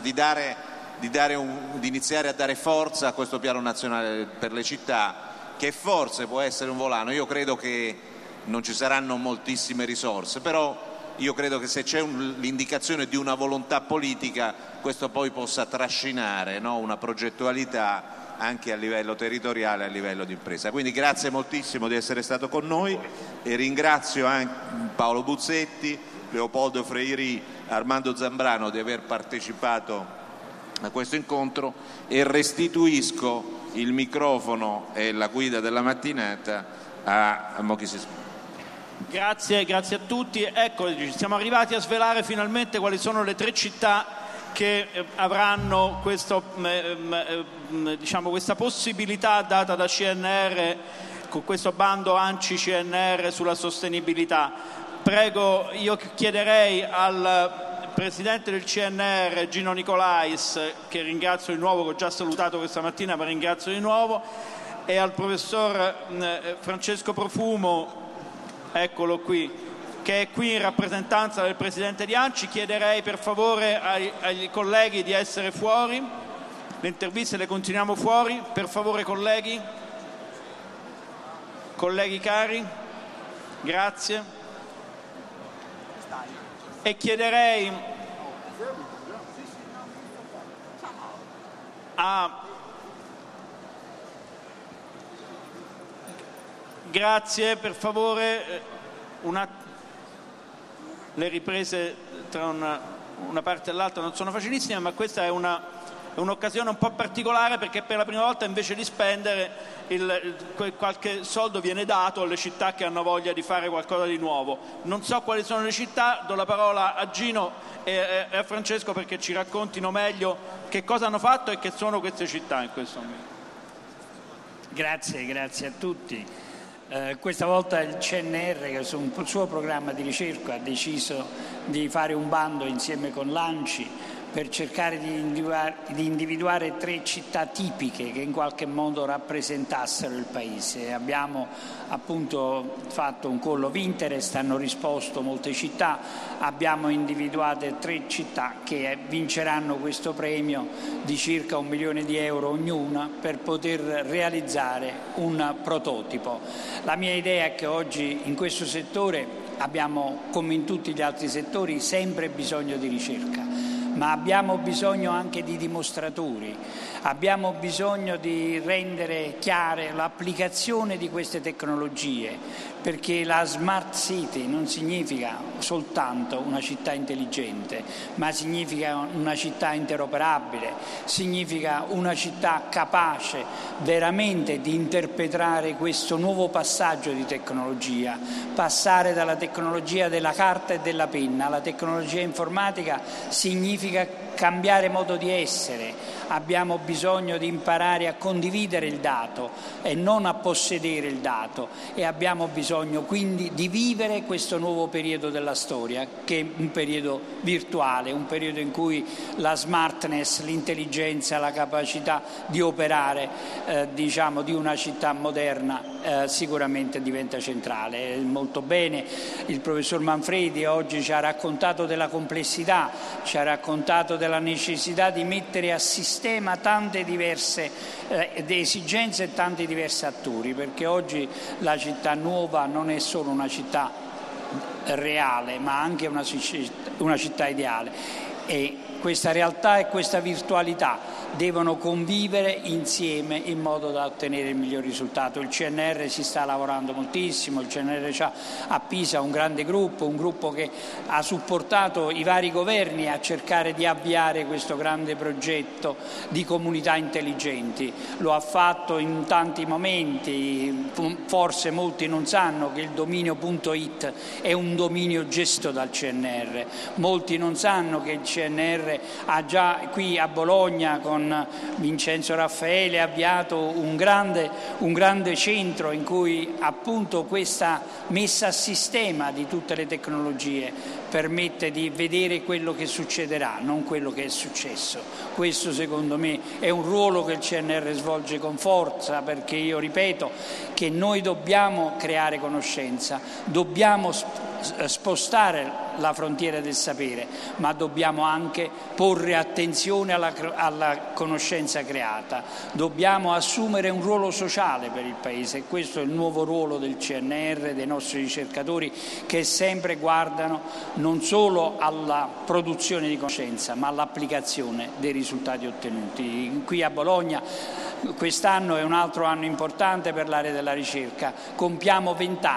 di iniziare a dare forza a questo piano nazionale per le città, che forse può essere un volano. Io credo che non ci saranno moltissime risorse, però io credo che se c'è l'indicazione di una volontà politica, questo poi possa trascinare, no, una progettualità anche a livello territoriale, a livello di impresa. Quindi grazie moltissimo di essere stato con noi e ringrazio anche Paolo Buzzetti, Leopoldo Freiri, Armando Zambrano di aver partecipato a questo incontro e restituisco il microfono e la guida della mattinata a Mochi Sismondi. Grazie a tutti. Ecco, siamo arrivati a svelare finalmente quali sono le 3 città che avranno questa possibilità data da CNR con questo bando ANCI-CNR sulla sostenibilità. Prego, io chiederei al Presidente del CNR Gino Nicolais, che ringrazio di nuovo, che ho già salutato questa mattina ma ringrazio di nuovo, e al Professor Francesco Profumo, eccolo qui, che è qui in rappresentanza del Presidente di ANCI. Chiederei per favore ai colleghi di essere fuori, le interviste le continuiamo fuori, per favore colleghi cari, grazie. E chiederei grazie, per favore, le riprese tra una parte e l'altra non sono facilissime, ma questa è un'occasione un po' particolare, perché per la prima volta invece di spendere qualche soldo viene dato alle città che hanno voglia di fare qualcosa di nuovo. Non so quali sono le città, do la parola a Gino e a Francesco perché ci raccontino meglio che cosa hanno fatto e che sono queste città in questo momento. Grazie a tutti. Questa volta il CNR, che su un suo programma di ricerca ha deciso di fare un bando insieme con l'ANCI per cercare di individuare 3 città tipiche che in qualche modo rappresentassero il Paese. Abbiamo appunto fatto un call of interest, hanno risposto molte città, abbiamo individuate 3 città che vinceranno questo premio di circa 1 milione di euro ognuna per poter realizzare un prototipo. La mia idea è che oggi in questo settore abbiamo, come in tutti gli altri settori, sempre bisogno di ricerca, ma abbiamo bisogno anche di dimostratori, abbiamo bisogno di rendere chiare l'applicazione di queste tecnologie, perché la Smart City non significa soltanto una città intelligente, ma significa una città interoperabile, significa una città capace veramente di interpretare questo nuovo passaggio di tecnologia, passare dalla tecnologia della carta e della penna alla tecnologia informatica significa cambiare modo di essere. Abbiamo bisogno di imparare a condividere il dato e non a possedere il dato, e abbiamo bisogno quindi di vivere questo nuovo periodo della storia, che è un periodo virtuale, un periodo in cui la smartness, l'intelligenza, la capacità di operare di una città moderna sicuramente diventa centrale. Molto bene il professor Manfredi oggi ci ha raccontato della complessità, ci ha raccontato della necessità di mettere a sistema tante diverse esigenze e tanti diversi attori, perché oggi la città nuova non è solo una città reale ma anche una città ideale, e questa realtà e questa virtualità devono convivere insieme in modo da ottenere il miglior risultato. Il CNR si sta lavorando moltissimo, il CNR c'ha a Pisa un grande gruppo, un gruppo che ha supportato i vari governi a cercare di avviare questo grande progetto di comunità intelligenti. Lo ha fatto in tanti momenti, forse molti non sanno che il dominio.it è un dominio gestito dal CNR, molti non sanno che il CNR ha già qui a Bologna con Vincenzo Raffaele avviato un grande centro in cui appunto questa messa a sistema di tutte le tecnologie permette di vedere quello che succederà, non quello che è successo. Questo secondo me è un ruolo che il CNR svolge con forza, perché io ripeto che noi dobbiamo creare conoscenza, dobbiamo spostare la frontiera del sapere, ma dobbiamo anche porre attenzione alla conoscenza creata, dobbiamo assumere un ruolo sociale per il Paese, e questo è il nuovo ruolo del CNR, dei nostri ricercatori, che sempre guardano non solo alla produzione di conoscenza ma all'applicazione dei risultati ottenuti. Qui a Bologna quest'anno è un altro anno importante per l'area della ricerca, compiamo 20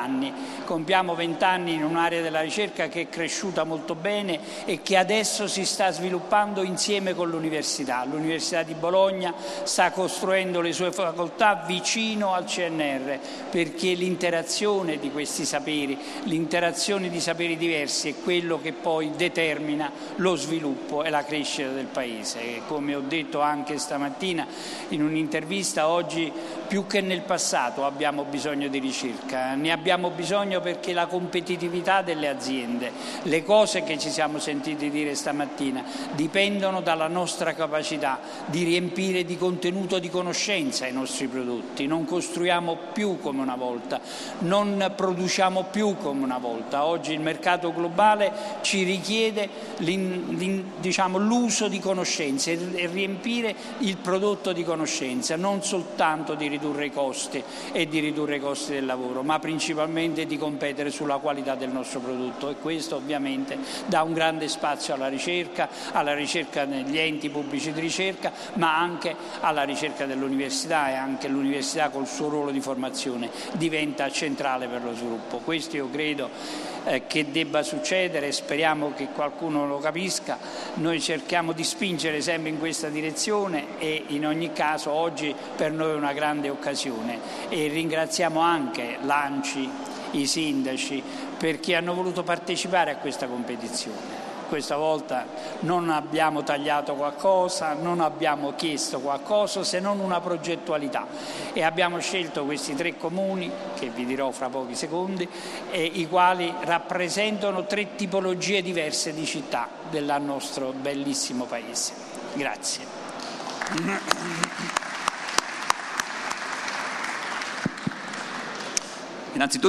anni in un'area della ricerca che è cresciuta molto bene e che adesso si sta sviluppando insieme con l'Università. L'Università di Bologna sta costruendo le sue facoltà vicino al CNR, perché l'interazione di questi saperi, l'interazione di saperi diversi è quello che poi determina lo sviluppo e la crescita del Paese. E come ho detto anche stamattina in un'intervista, oggi più che nel passato abbiamo bisogno di ricerca, ne abbiamo bisogno perché la competitività delle aziende, le cose che ci siamo sentiti dire stamattina, dipendono dalla nostra capacità di riempire di contenuto di conoscenza i nostri prodotti. Non costruiamo più come una volta, non produciamo più come una volta. Oggi il mercato globale ci richiede l'uso di conoscenze e riempire il prodotto di conoscenza, non soltanto di ridurre i costi e di ridurre i costi del lavoro, ma principalmente di competere sulla qualità del nostro prodotto, e questo ovviamente dà un grande spazio alla ricerca negli enti pubblici di ricerca, ma anche alla ricerca dell'università, e anche l'università col suo ruolo di formazione diventa centrale per lo sviluppo. Questo io credo che debba succedere e speriamo che qualcuno lo capisca. Noi cerchiamo di spingere sempre in questa direzione e in ogni caso oggi per noi è una grande occasione, e ringraziamo anche l'ANCI, i sindaci, perché hanno voluto partecipare a questa competizione. Questa volta non abbiamo tagliato qualcosa, non abbiamo chiesto qualcosa se non una progettualità, e abbiamo scelto questi 3 comuni, che vi dirò fra pochi secondi, i quali rappresentano 3 tipologie diverse di città del nostro bellissimo Paese. Grazie. Innanzitutto